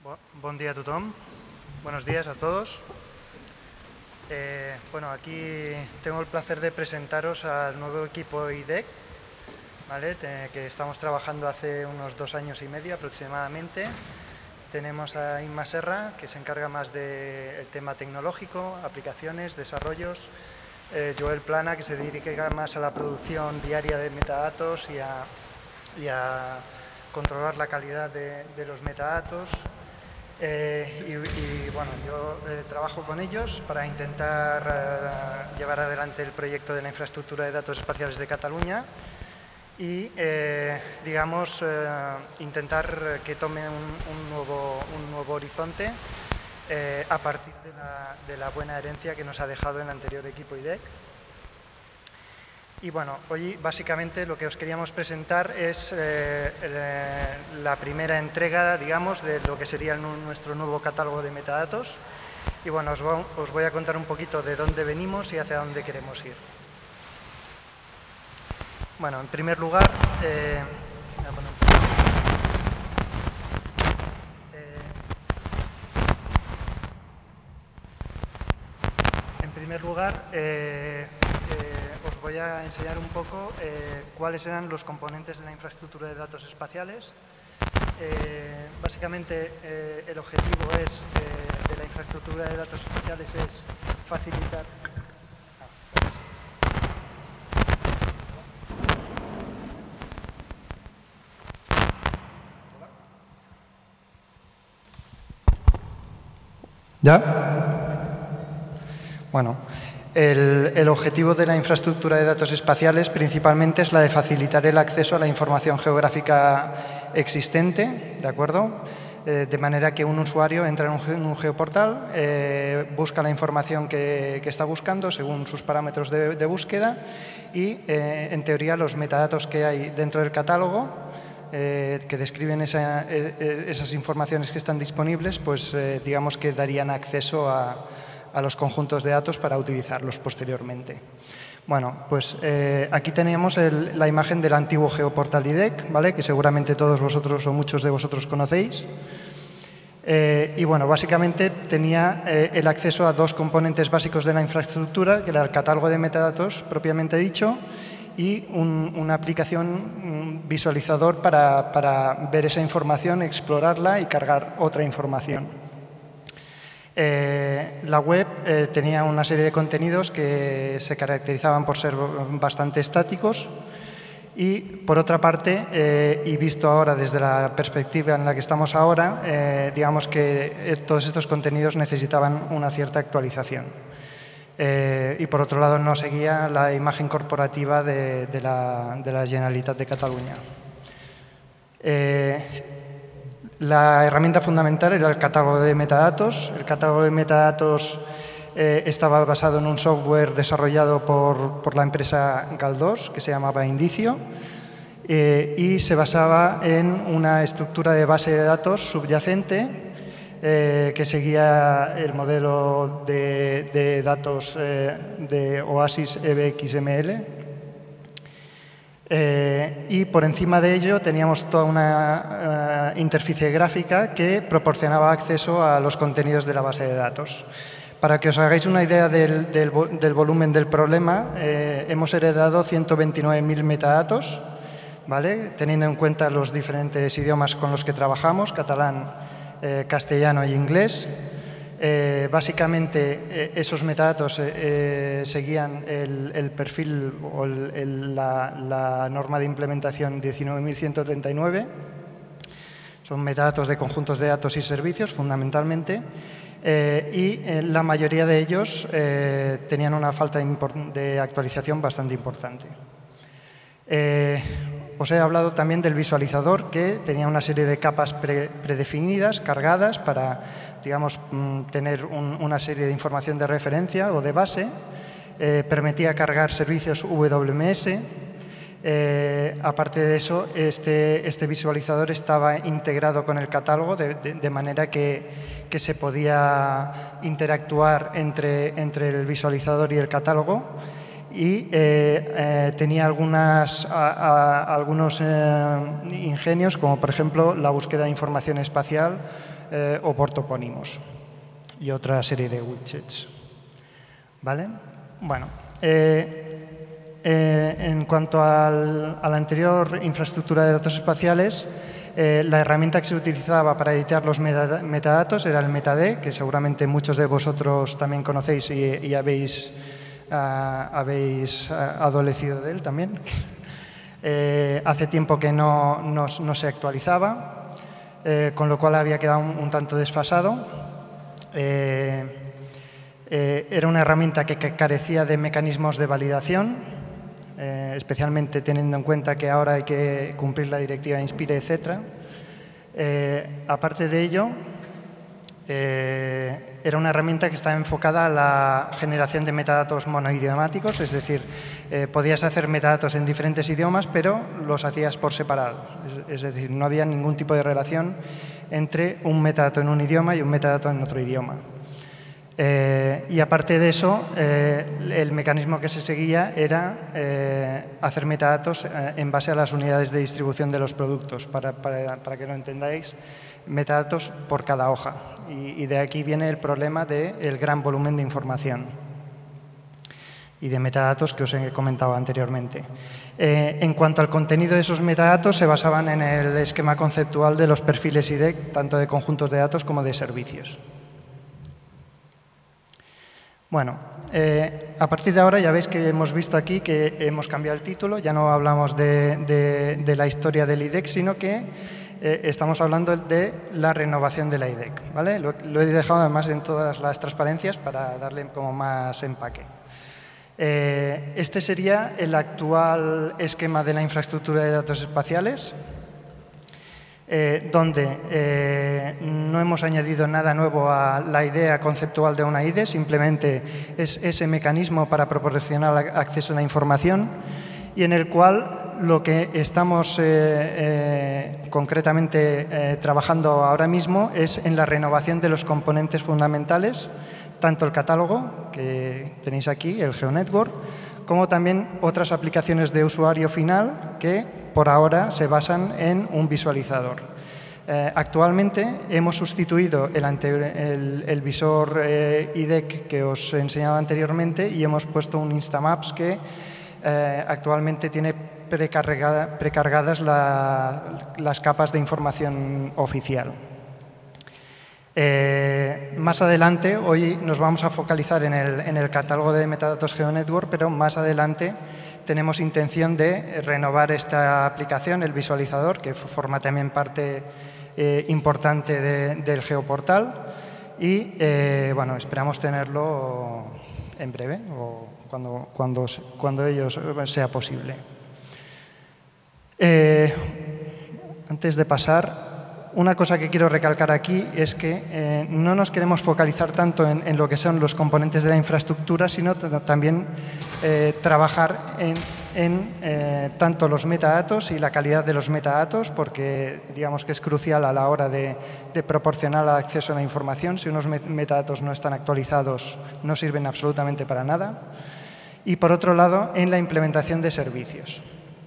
Bon dia a tothom, buenos días a todos. Bueno, aquí tengo el placer de presentaros al nuevo equipo IDEC, ¿vale? Que estamos trabajando hace unos 2 años y medio aproximadamente. Tenemos a Inma Serra, que se encarga más del tema tecnológico, aplicaciones, desarrollos. Joel Plana, que se dedica más a la producción diaria de metadatos y a controlar la calidad de los metadatos. Bueno, yo trabajo con ellos para intentar llevar adelante el proyecto de la infraestructura de datos espaciales de Cataluña y, digamos, intentar que tome un nuevo horizonte a partir de la buena herencia que nos ha dejado el anterior equipo IDEC. Y bueno, hoy básicamente lo que os queríamos presentar es la primera entrega, digamos, de lo que sería nuestro nuevo catálogo de metadatos. Y bueno, os voy a contar un poquito de dónde venimos y hacia dónde queremos ir. Bueno, en primer lugar, os voy a enseñar un poco cuáles eran los componentes de la infraestructura de datos espaciales. Básicamente, el objetivo de la infraestructura de datos espaciales es facilitar... ¿Ya? Bueno, el objetivo de la infraestructura de datos espaciales principalmente es la de facilitar el acceso a la información geográfica existente, ¿de acuerdo? De manera que un usuario entra en un geoportal, busca la información que está buscando según sus parámetros de búsqueda y, en teoría, los metadatos que hay dentro del catálogo que describen esas informaciones que están disponibles, pues digamos que darían acceso a los conjuntos de datos para utilizarlos posteriormente. Bueno, pues aquí teníamos la imagen del antiguo geoportal IDEC, ¿vale? Que seguramente todos vosotros o muchos de vosotros conocéis. Y bueno, básicamente tenía el acceso a 2 componentes básicos de la infraestructura, que era el catálogo de metadatos propiamente dicho y una aplicación, un visualizador para ver esa información, explorarla y cargar otra información. La web tenía una serie de contenidos que se caracterizaban por ser bastante estáticos y, por otra parte, y visto ahora desde la perspectiva en la que estamos ahora, digamos que todos estos contenidos necesitaban una cierta actualización. Y, por otro lado, no seguía la imagen corporativa de la Generalitat de Cataluña. La herramienta fundamental era el catálogo de metadatos. El catálogo de metadatos estaba basado en un software desarrollado por la empresa Galdós, que se llamaba Indicio, y se basaba en una estructura de base de datos subyacente que seguía el modelo de datos de Oasis EBXML. Y por encima de ello teníamos toda una interfaz gráfica que proporcionaba acceso a los contenidos de la base de datos. Para que os hagáis una idea del volumen del problema, hemos heredado 129.000 metadatos, ¿vale? Teniendo en cuenta los diferentes idiomas con los que trabajamos, catalán, castellano y inglés. Básicamente, esos metadatos seguían el perfil o la norma de implementación 19.139. Son metadatos de conjuntos de datos y servicios, fundamentalmente, y la mayoría de ellos tenían una falta de actualización bastante importante. Os he hablado también del visualizador, que tenía una serie de capas predefinidas, cargadas, para, digamos, tener una serie de información de referencia o de base. Permitía cargar servicios WMS. Aparte de eso, este visualizador estaba integrado con el catálogo de manera que se podía interactuar entre el visualizador y el catálogo. Y tenía algunos ingenios, como por ejemplo la búsqueda de información espacial o por topónimos y otra serie de widgets. ¿Vale? Bueno, en cuanto a la anterior infraestructura de datos espaciales, la herramienta que se utilizaba para editar los metadatos era el Metad, que seguramente muchos de vosotros también conocéis y habéis adolecido de él también. Hace tiempo que no se actualizaba, con lo cual había quedado un tanto desfasado. Era una herramienta que carecía de mecanismos de validación, especialmente teniendo en cuenta que ahora hay que cumplir la directiva INSPIRE, etc. Aparte de ello, era una herramienta que estaba enfocada a la generación de metadatos monoidiomáticos, es decir, podías hacer metadatos en diferentes idiomas, pero los hacías por separado. Es decir, no había ningún tipo de relación entre un metadato en un idioma y un metadato en otro idioma. Y aparte de eso, el mecanismo que se seguía era hacer metadatos en base a las unidades de distribución de los productos. Para que lo entendáis, metadatos por cada hoja. Y de aquí viene el problema del gran volumen de información y de metadatos que os he comentado anteriormente. En cuanto al contenido de esos metadatos, se basaban en el esquema conceptual de los perfiles IDEC, tanto de conjuntos de datos como de servicios. Bueno, a partir de ahora ya veis que hemos visto aquí que hemos cambiado el título, ya no hablamos de la historia del IDEC, sino que estamos hablando de la renovación de la IDEC, ¿vale? Lo he dejado además en todas las transparencias para darle como más empaque. Este sería el actual esquema de la infraestructura de datos espaciales, donde no hemos añadido nada nuevo a la idea conceptual de una IDE, simplemente es ese mecanismo para proporcionar acceso a la información y en el cual lo que estamos concretamente trabajando ahora mismo es en la renovación de los componentes fundamentales, tanto el catálogo que tenéis aquí, el GeoNetwork, como también otras aplicaciones de usuario final que por ahora se basan en un visualizador. Actualmente hemos sustituido el visor IDEC que os he enseñado anteriormente y hemos puesto un Instamaps que actualmente tiene precargadas las capas de información oficial. Más adelante, hoy nos vamos a focalizar en el catálogo de metadatos GeoNetwork, pero más adelante tenemos intención de renovar esta aplicación, el visualizador, que forma también parte importante del geoportal y bueno, esperamos tenerlo en breve o cuando ello sea posible. Antes de pasar, una cosa que quiero recalcar aquí es que no nos queremos focalizar tanto en lo que son los componentes de la infraestructura, sino también trabajar en tanto los metadatos y la calidad de los metadatos, porque digamos que es crucial a la hora de proporcionar acceso a la información. Si unos metadatos no están actualizados, no sirven absolutamente para nada. Y por otro lado, en la implementación de servicios.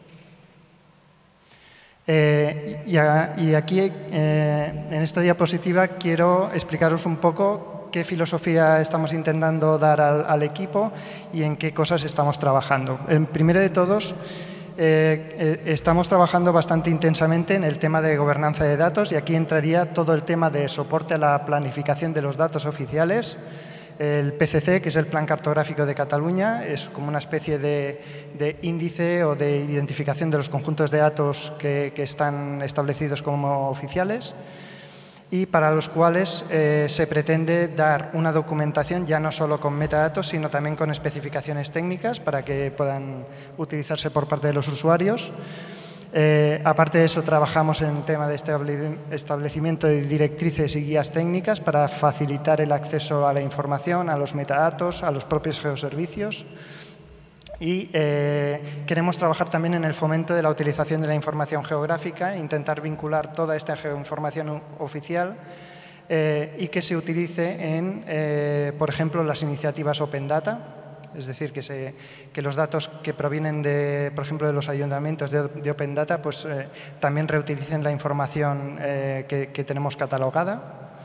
Y aquí, en esta diapositiva, quiero explicaros un poco qué filosofía estamos intentando dar al equipo y en qué cosas estamos trabajando. Primero de todos, estamos trabajando bastante intensamente en el tema de gobernanza de datos y aquí entraría todo el tema de soporte a la planificación de los datos oficiales. El PCC, que es el Plan Cartográfico de Cataluña, es como una especie de índice o de identificación de los conjuntos de datos que están establecidos como oficiales y para los cuales se pretende dar una documentación ya no solo con metadatos, sino también con especificaciones técnicas para que puedan utilizarse por parte de los usuarios. Aparte de eso, trabajamos en el tema de establecimiento de directrices y guías técnicas para facilitar el acceso a la información, a los metadatos, a los propios geoservicios. Y queremos trabajar también en el fomento de la utilización de la información geográfica, intentar vincular toda esta geoinformación oficial y que se utilice en, por ejemplo, las iniciativas Open Data. Es decir, que los datos que provienen, por ejemplo, de los ayuntamientos de Open Data, pues también reutilicen la información que tenemos catalogada.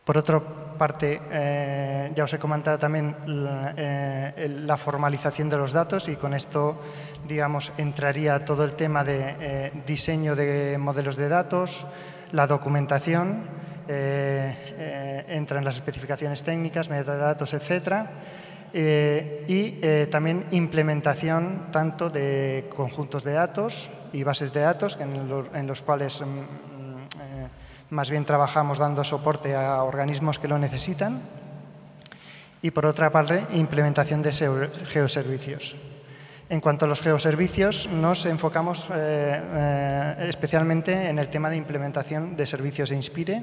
Por otra parte, ya os he comentado también la formalización de los datos, y con esto, digamos, entraría todo el tema de diseño de modelos de datos, la documentación, entran las especificaciones técnicas, metadatos, etcétera, y también implementación tanto de conjuntos de datos y bases de datos en los cuales más bien trabajamos dando soporte a organismos que lo necesitan, y por otra parte implementación de geoservicios. En cuanto a los geoservicios, nos enfocamos especialmente en el tema de implementación de servicios de Inspire,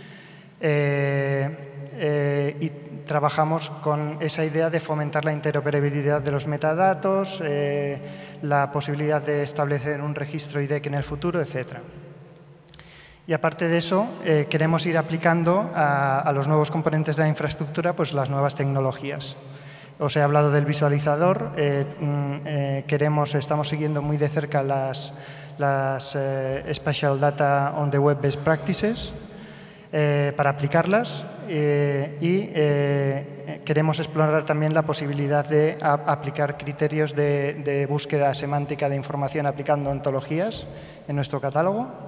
y trabajamos con esa idea de fomentar la interoperabilidad de los metadatos, la posibilidad de establecer un registro IDEC en el futuro, etc. Y aparte de eso, queremos ir aplicando a los nuevos componentes de la infraestructura pues las nuevas tecnologías. Os he hablado del visualizador, estamos siguiendo muy de cerca las Spatial Data on the Web Best Practices para aplicarlas, y queremos explorar también la posibilidad de aplicar criterios de búsqueda semántica de información aplicando ontologías en nuestro catálogo.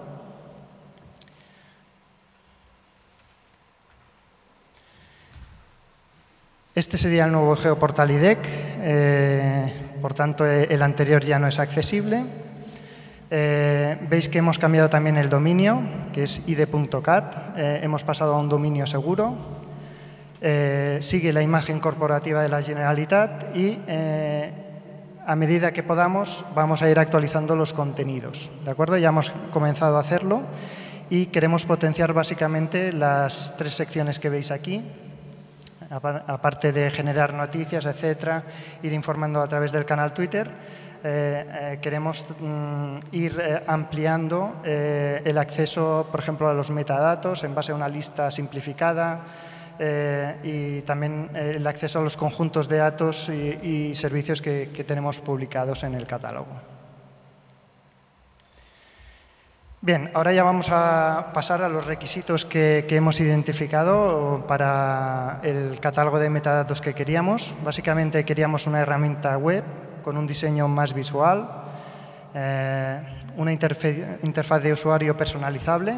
Este sería el nuevo geoportal IDEC, por tanto el anterior ya no es accesible. Veis que hemos cambiado también el dominio, que es ide.cat, hemos pasado a un dominio seguro. Sigue la imagen corporativa de la Generalitat y a medida que podamos vamos a ir actualizando los contenidos. ¿De acuerdo? Ya hemos comenzado a hacerlo y queremos potenciar básicamente las 3 secciones que veis aquí. Aparte de generar noticias, etcétera, ir informando a través del canal Twitter, queremos ir ampliando el acceso, por ejemplo, a los metadatos en base a una lista simplificada, y también el acceso a los conjuntos de datos y servicios que tenemos publicados en el catálogo. Bien, ahora ya vamos a pasar a los requisitos que hemos identificado para el catálogo de metadatos que queríamos. Básicamente queríamos una herramienta web con un diseño más visual, una interfaz de usuario personalizable,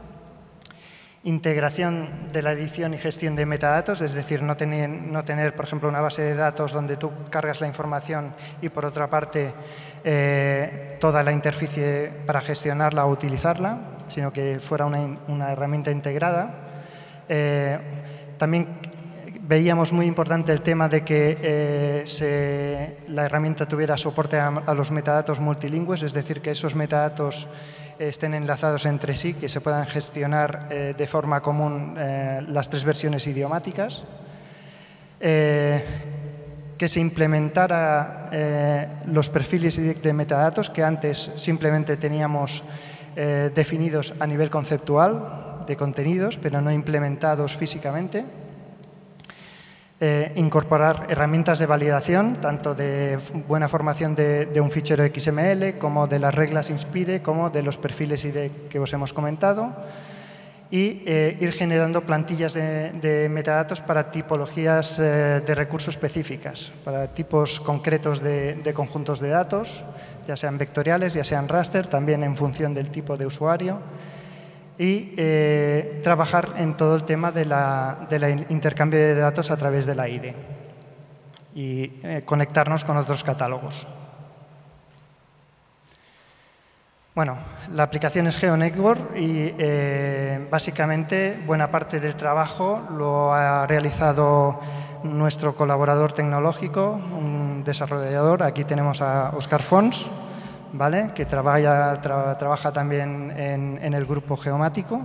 integración de la edición y gestión de metadatos, es decir, no tener, por ejemplo, una base de datos donde tú cargas la información y, por otra parte, toda la interfaz para gestionarla o utilizarla, sino que fuera una herramienta integrada. También veíamos muy importante el tema de que la herramienta tuviera soporte a los metadatos multilingües, es decir, que esos metadatos estén enlazados entre sí, que se puedan gestionar de forma común las 3 versiones idiomáticas, que se implementara los perfiles de metadatos que antes simplemente teníamos definidos a nivel conceptual de contenidos, pero no implementados físicamente. Incorporar herramientas de validación, tanto de buena formación de un fichero XML, como de las reglas Inspire, como de los perfiles IDEC que os hemos comentado, y ir generando plantillas de metadatos para tipologías de recursos específicas, para tipos concretos de conjuntos de datos, ya sean vectoriales, ya sean raster, también en función del tipo de usuario, y trabajar en todo el tema de la intercambio de datos a través de la IDE y conectarnos con otros catálogos. Bueno, la aplicación es GeoNetwork y básicamente buena parte del trabajo lo ha realizado nuestro colaborador tecnológico, un desarrollador. Aquí tenemos a Óscar Fons, ¿vale?, que trabaja también en el grupo geomático.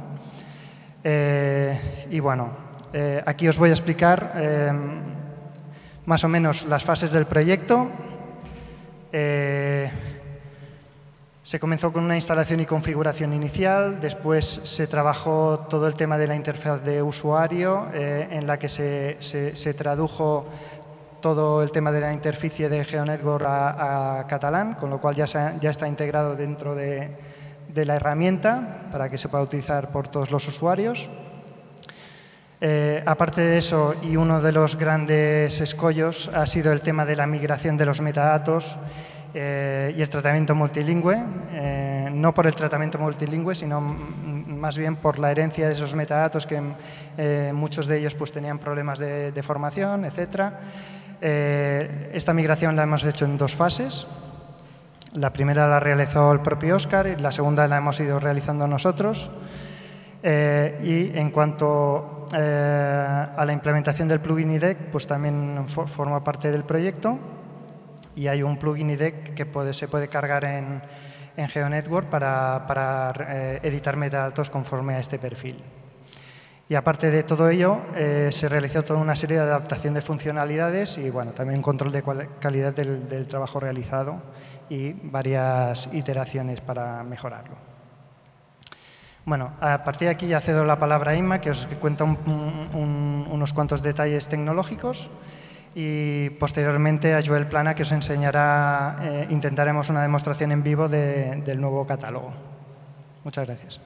Y bueno, aquí os voy a explicar más o menos las fases del proyecto. Se comenzó con una instalación y configuración inicial, después se trabajó todo el tema de la interfaz de usuario, en la que se tradujo todo el tema de la interficie de GeoNetwork a catalán, con lo cual ya está integrado dentro de la herramienta para que se pueda utilizar por todos los usuarios. Aparte de eso, y uno de los grandes escollos ha sido el tema de la migración de los metadatos y el tratamiento multilingüe, no por el tratamiento multilingüe, sino más bien por la herencia de esos metadatos que muchos de ellos pues, tenían problemas de formación, etc. Esta migración la hemos hecho en 2 fases. La primera la realizó el propio Óscar y la segunda la hemos ido realizando nosotros. Y en cuanto a la implementación del plugin IDEC, pues también forma parte del proyecto y hay un plugin IDEC que se puede cargar en GeoNetwork para editar metadatos conforme a este perfil. Y aparte de todo ello, se realizó toda una serie de adaptación de funcionalidades y bueno, también control de calidad del trabajo realizado y varias iteraciones para mejorarlo. Bueno, a partir de aquí ya cedo la palabra a Inma, que os cuenta unos cuantos detalles tecnológicos y posteriormente a Joel Plana, que os enseñará, intentaremos una demostración en vivo del nuevo catálogo. Muchas gracias.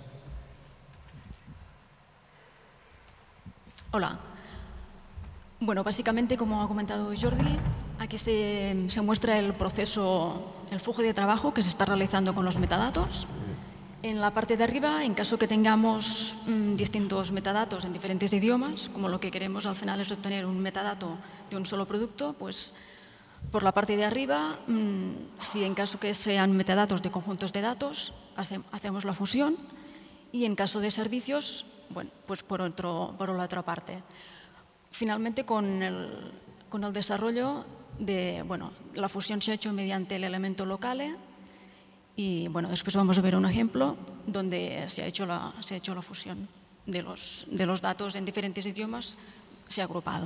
Hola. Bueno, básicamente, como ha comentado Jordi, aquí se muestra el proceso, el flujo de trabajo que se está realizando con los metadatos. En la parte de arriba, en caso que tengamos distintos metadatos en diferentes idiomas, como lo que queremos al final es obtener un metadato de un solo producto, pues por la parte de arriba, si en caso que sean metadatos de conjuntos de datos, hacemos la fusión y en caso de servicios, bueno, pues por la otra parte. Finalmente, con el desarrollo la fusión se ha hecho mediante el elemento locale. Y bueno, después vamos a ver un ejemplo donde se ha hecho la fusión de los datos en diferentes idiomas, se ha agrupado.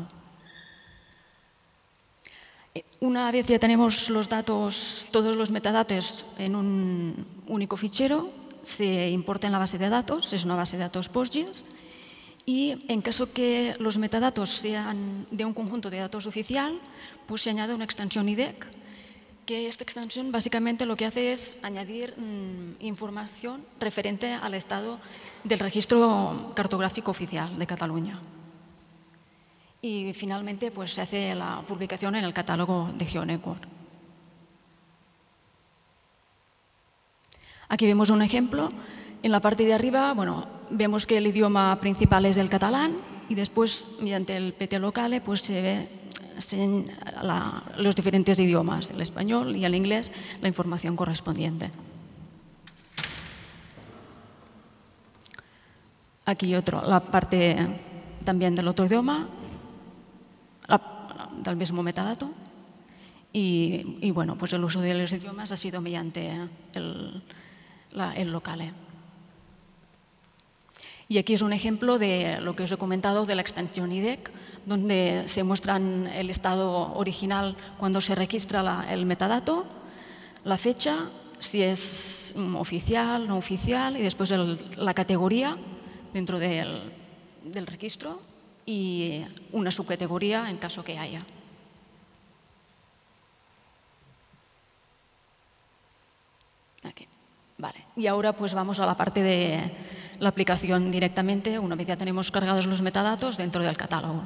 Una vez ya tenemos los datos, todos los metadatos en un único fichero, se importa en la base de datos, es una base de datos PostGIS, y en caso que los metadatos sean de un conjunto de datos oficial, pues se añade una extensión IDEC, que esta extensión básicamente lo que hace es añadir información referente al estado del registro cartográfico oficial de Cataluña. Y finalmente pues, se hace la publicación en el catálogo de GeoNetwork. Aquí vemos un ejemplo. En la parte de arriba vemos que el idioma principal es el catalán y después, mediante el PT locale, pues se ve los diferentes idiomas, el español y el inglés, la información correspondiente. Aquí la parte también del otro idioma, del mismo metadato. Y bueno, pues el uso de los idiomas ha sido mediante el locale. Y aquí es un ejemplo de lo que os he comentado de la extensión IDEC, donde se muestran el estado original cuando se registra el metadato, la fecha, si es oficial, no oficial, y después la categoría dentro del registro y una subcategoría en caso que haya. Aquí. Vale. Y ahora pues vamos a la parte de la aplicación directamente, una vez ya tenemos cargados los metadatos dentro del catálogo.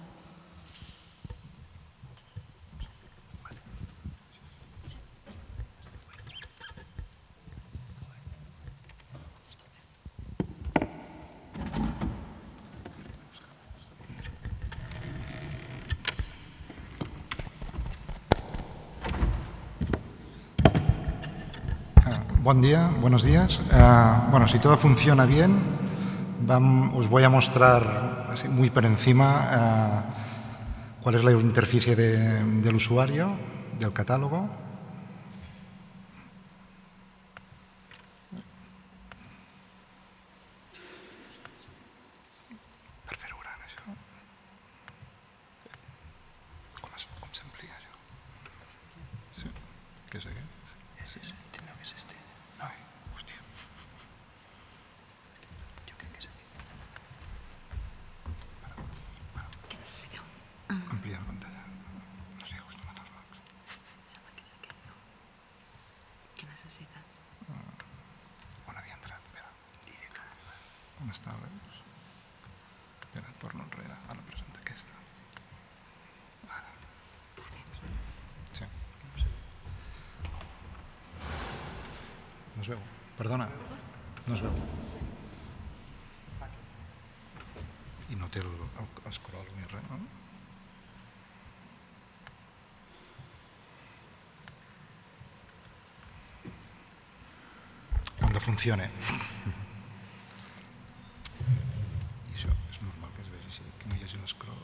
Buen día, buenos días. Bueno, si todo funciona bien, os voy a mostrar así muy por encima cuál es la interfaz del usuario, del catálogo. Per fer-ho gran, això. Com s'amplia, això? Sí, què és aquest? Ampliar la pantalla. No estic acostumat als blocs. Què necessites? On havia entrat? Espera. On està? Espera, torno. torno enrere. Ara presenta aquesta. Ara. Sí. No es veu? Perdona. No es veu. I no té el scroll ni res, no? Cuando funcione. I això és normal que es vegi així, que no hi hagi l'escroll.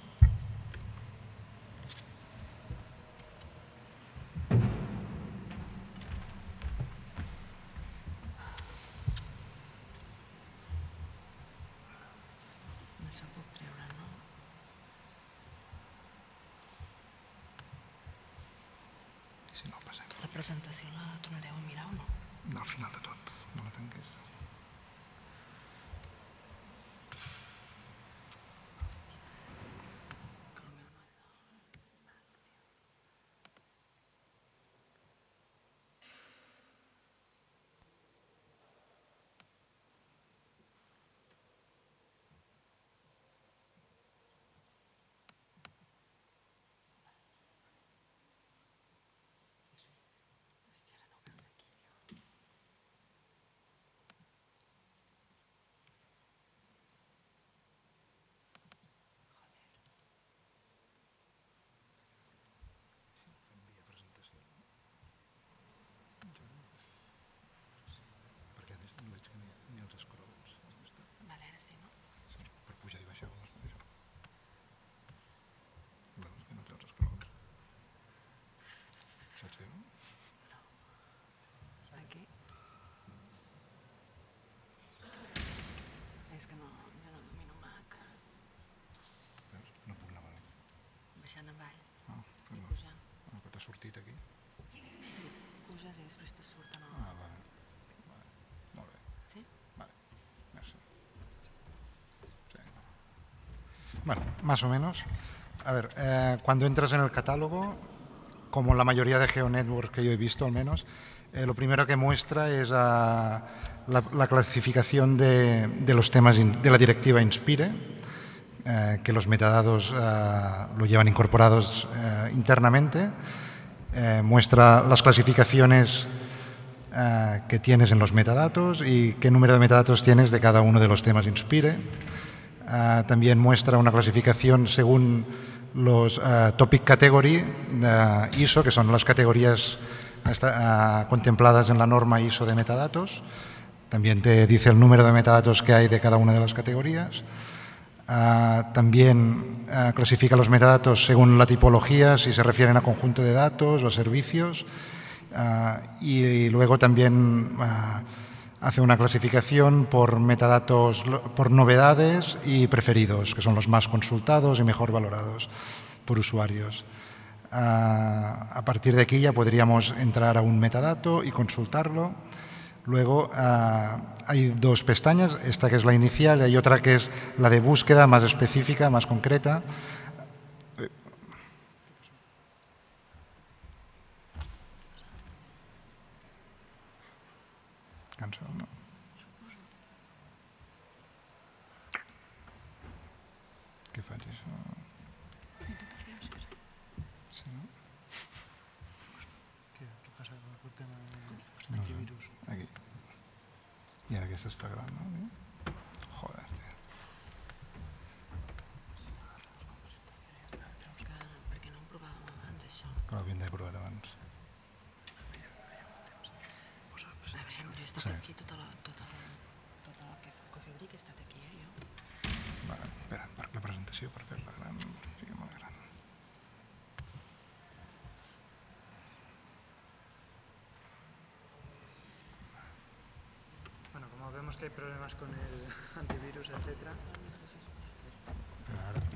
Això puc treure, no? I si no, passem. La presentació la tornareu a mirar o no? Al final de tot, no la tanquis. Perquè no veig que ni els scrolls. Vale, ara sí, no? Sí, per pujar i baixar. Veus que no té els scrolls? Saps fer-ho? Aquí. És que no, jo no domino Mac. Veus? No puc anar avall. Baixant avall Ah, i però pujant. t'ha sortit aquí. Sí, puges i després te surt en el... Ah, vale. Molt bé. Sí? Vale. Merci. Sí. Bueno, más o menos. A ver, cuando entras en el catálogo, como la mayoría de GeoNetworks que yo he visto al menos, lo primero que muestra es la clasificación de los temas de la directiva Inspire, que los metadatos lo llevan incorporados internamente. Muestra las clasificaciones que tienes en los metadatos y qué número de metadatos tienes de cada uno de los temas Inspire. También muestra una clasificación según los topic category ISO, que son las categorías contempladas en la norma ISO de metadatos. También te dice el número de metadatos que hay de cada una de las categorías. También clasifica los metadatos según la tipología, si se refieren a conjunto de datos o a servicios. Y luego también hace una clasificación por metadatos, por novedades y preferidos, que son los más consultados y mejor valorados por usuarios. A partir de aquí ya podríamos entrar a un metadato y consultarlo. Luego hay dos pestañas, esta que es la inicial y hay otra que es la de búsqueda más específica, más concreta. Cansado, ¿no? ¿Qué faig això? Sí, no? Què passa amb el tema dels No sé. antivirus? Aquí. I ara aquesta es fa gran, no? Joder, tio. Però és que, per què no ho provàvem abans, això? Que l'havíem d'haver provat abans. Jo he estat Sí. aquí tot el que Cofibric he estat aquí, jo. Vale, espera, la presentació per fer-la gran, fica molt gran. Bueno, como vemos que hay problemas con el antivirus, etcétera. Ara.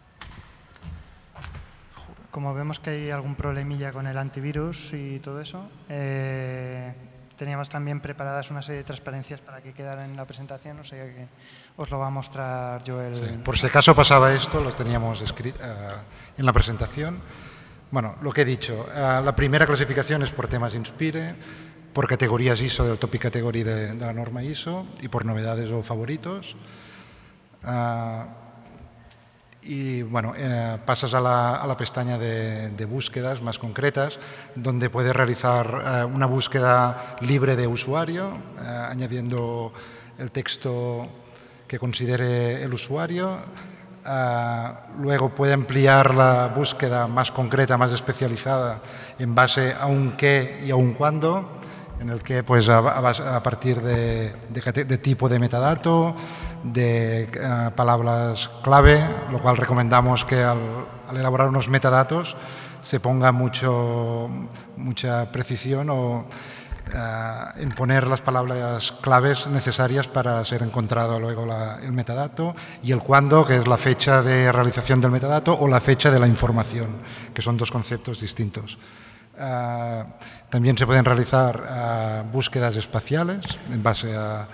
Como vemos que hay algún problemilla con el antivirus y todo eso, teníamos también preparadas una serie de transparencias para que quedaran en la presentación, o sea que os lo va a mostrar Joel. Sí, por si acaso pasaba esto, lo teníamos escrito en la presentación. Bueno, lo que he dicho, la primera clasificación es por temas Inspire, por categorías ISO del topic category de la norma ISO y por novedades o favoritos. Y bueno, pasas a la pestaña de búsquedas más concretas, donde puedes realizar una búsqueda libre de usuario, añadiendo el texto que considere el usuario. Luego puede ampliar la búsqueda más concreta, más especializada, en base a un qué y a un cuándo, en el que pues a partir de tipo de metadato, de palabras clave, lo cual recomendamos que al elaborar unos metadatos se ponga mucha precisión en poner las palabras claves necesarias para ser encontrado luego el metadato, y el cuándo, que es la fecha de realización del metadato o la fecha de la información, que son dos conceptos distintos. También se pueden realizar búsquedas espaciales en base a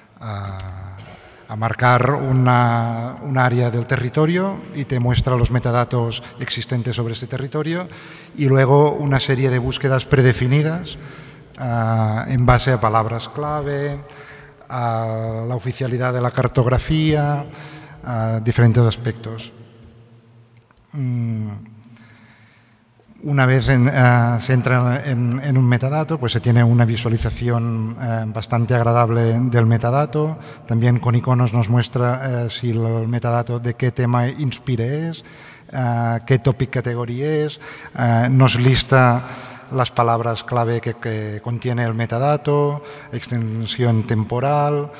marcar un área del territorio y te muestra los metadatos existentes sobre este territorio, y luego una serie de búsquedas predefinidas en base a palabras clave, a la oficialidad de la cartografía, a diferentes aspectos. Una vez se entra en un metadato, pues se tiene una visualización bastante agradable del metadato. También con iconos nos muestra si el metadato de qué tema inspire es, qué topic category es, nos lista las palabras clave que contiene el metadato, extensión temporal.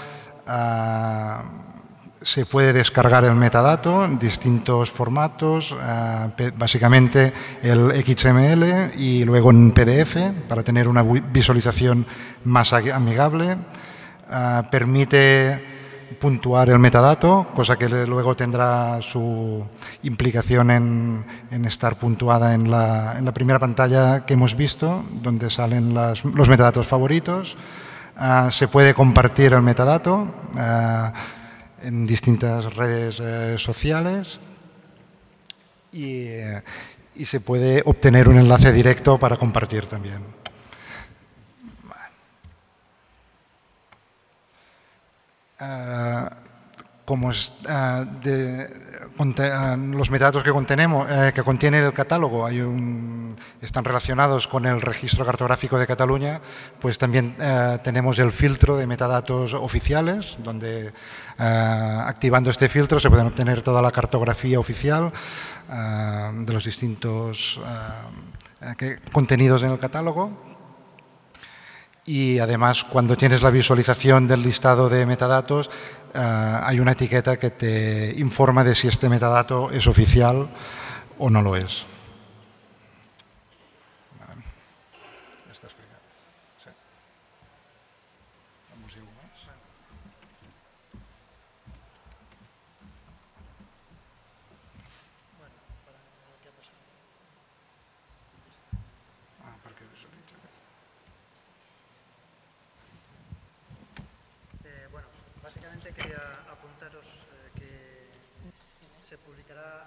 Se puede descargar el metadato en distintos formatos, básicamente el XML y luego en PDF para tener una visualización más amigable. Permite puntuar el metadato, cosa que luego tendrá su implicación en estar puntuada en la primera pantalla que hemos visto, donde salen los metadatos favoritos. Se puede compartir el metadato en distintas redes sociales y se puede obtener un enlace directo para compartir también. Los metadatos que contiene el catálogo están relacionados con el registro cartográfico de Cataluña, pues también tenemos el filtro de metadatos oficiales, donde activando este filtro se pueden obtener toda la cartografía oficial de los distintos contenidos en el catálogo. Y además, cuando tienes la visualización del listado de metadatos, hay una etiqueta que te informa de si este metadato es oficial o no lo es. Está explicado. Sí. Vamos a ir más. Perquè visualitza. Bueno, básicamente quería apuntaros que se publicará...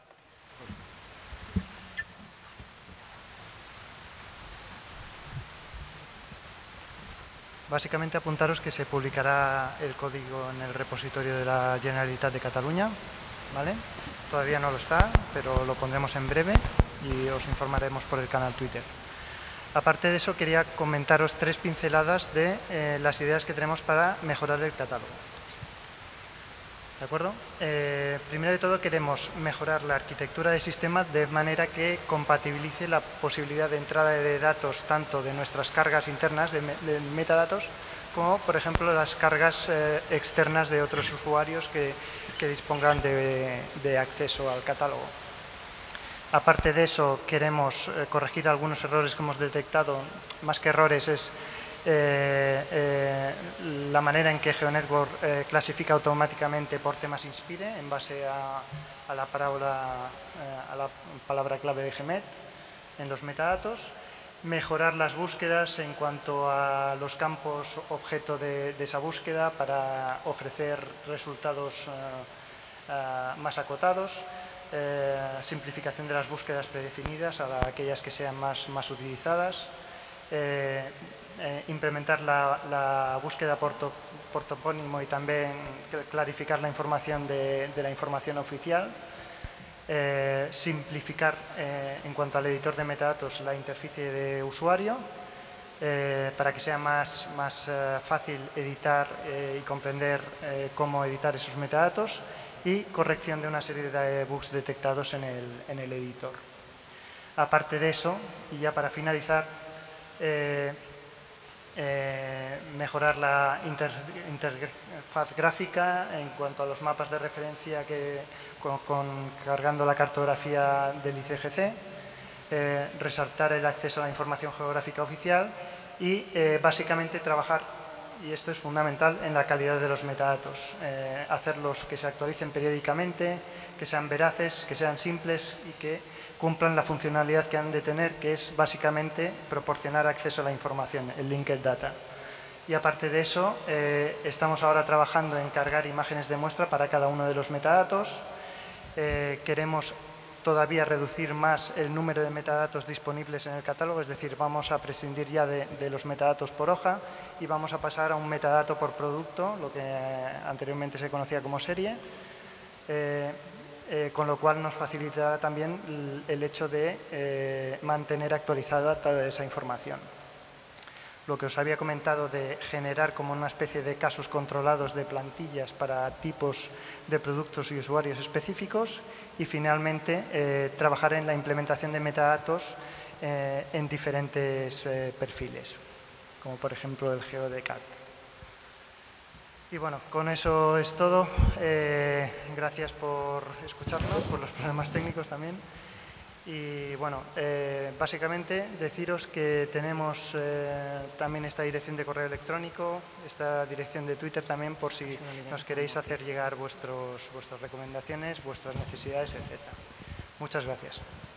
Básicamente apuntaros que se publicará el código en el repositorio de la Generalitat de Cataluña, ¿vale? Todavía no lo está, pero lo pondremos en breve y os informaremos por el canal Twitter. Aparte de eso, quería comentaros 3 pinceladas de las ideas que tenemos para mejorar el catálogo. ¿De acuerdo? Primero de todo, queremos mejorar la arquitectura del sistema de manera que compatibilice la posibilidad de entrada de datos tanto de nuestras cargas internas de metadatos como, por ejemplo, las cargas externas de otros usuarios que dispongan de acceso al catálogo. Aparte de eso, queremos corregir algunos errores que hemos detectado. Más que errores es la manera en que GeoNetwork clasifica automáticamente por temas Inspire en base a la palabra clave de GEMET en los metadatos. Mejorar las búsquedas en cuanto a los campos objeto de esa búsqueda para ofrecer resultados más acotados. Simplificación de las búsquedas predefinidas a aquellas que sean más utilizadas. Implementar la búsqueda por topónimo y también clarificar la información de la información oficial. simplificar en cuanto al editor de metadatos la interfaz de usuario, para que sea más fácil editar y comprender cómo editar esos metadatos, y corrección de una serie de bugs detectados en el editor. Aparte de eso, y ya para finalizar, mejorar la interfaz gráfica en cuanto a los mapas de referencia cargando la cartografía del ICGC, resaltar el acceso a la información geográfica oficial y básicamente trabajar, y esto es fundamental, en la calidad de los metadatos, hacerlos que se actualicen periódicamente, que sean veraces, que sean simples y que cumplan la funcionalidad que han de tener, que es básicamente proporcionar acceso a la información, el linked data. Y aparte de eso, estamos ahora trabajando en cargar imágenes de muestra para cada uno de los metadatos. Queremos todavía reducir más el número de metadatos disponibles en el catálogo, es decir, vamos a prescindir ya de los metadatos por hoja y vamos a pasar a un metadato por producto, lo que anteriormente se conocía como serie, con lo cual nos facilitará también el hecho de mantener actualizada toda esa información. Lo que os había comentado de generar como una especie de casos controlados de plantillas para tipos de productos y usuarios específicos, y finalmente trabajar en la implementación de metadatos en diferentes perfiles, como por ejemplo el GeoDecat. Y bueno, con eso es todo. Gracias por escucharnos, por los problemas técnicos también. Y bueno, básicamente deciros que tenemos también esta dirección de correo electrónico, esta dirección de Twitter también, por si nos queréis hacer llegar vuestras recomendaciones, vuestras necesidades, etc. Muchas gracias.